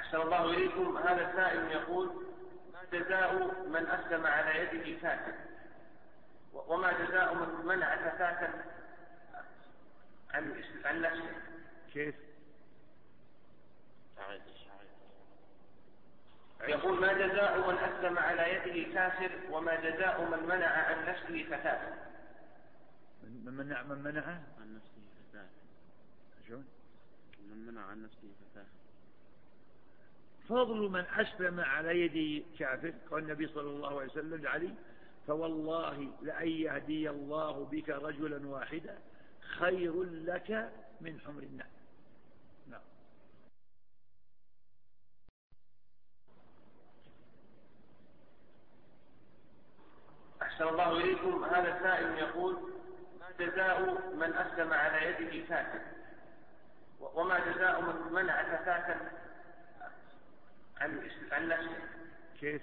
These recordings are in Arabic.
أحسن الله إليكم. هذا سائل يقول: ما جزاء من أسلم على يده كافر، وما جزاء من منع زكاة عن نفسه؟ كيف؟ يقول: ما جزاء من أسلم على يده كافر، وما جزاء من منع عن نفسه فتاة؟ من منع عن نفسه فتاة. شلون؟ من منع عن نفسه فتاة. فضل من أسلم على يد كافر، قال النبي صلى الله عليه وسلم لعلي: فوالله لأن يهدي الله بك رجلا واحدا خير لك من حمر النعم. نعم. أحسن الله إليكم. هذا سائل يقول: ما جزاء من أسلم على يده كافر، وما جزاء من منع زكاة عن نفسه؟ كيف؟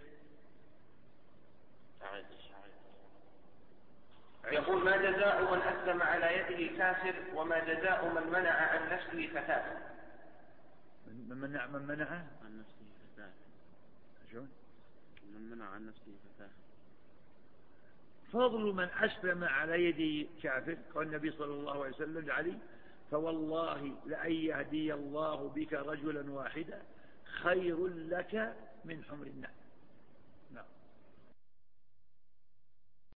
يقول: ما جزاء من أسلم على يده كافر، وما جزاء من منع عن نفسه فتاة؟ من منع عن نفسه فتاة. شلون؟ من منع عن نفسه فتاة. فضل من أسلم على يد كافر، قال النبي صلى الله عليه وسلم لعلي: فوالله لأن يهدي الله بك رجلا واحدا خير لك من حمر النعم.